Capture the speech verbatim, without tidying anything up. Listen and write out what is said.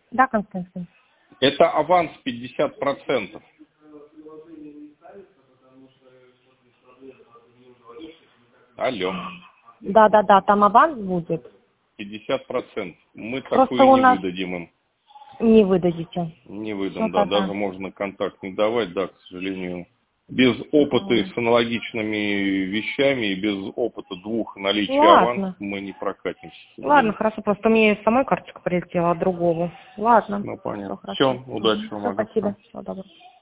Да, Константин. Это аванс пятьдесят процентов. Алло. Да, да, да, там аванс будет. пятьдесят процентов. Мы Просто такое у не нас выдадим им. не выдадите. Не выдам, Ну да. тогда. Даже можно контакт не давать, да, к сожалению. Без опыта М. с аналогичными вещами и без опыта двух наличия аванс Ладно. мы не прокатимся, к Ладно, сожалению. хорошо. Просто мне самой карточка прилетела, а другого. Ладно. Ну, Все понятно. хорошо. Все, удачи вам, Все, ага. спасибо. Всего доброго.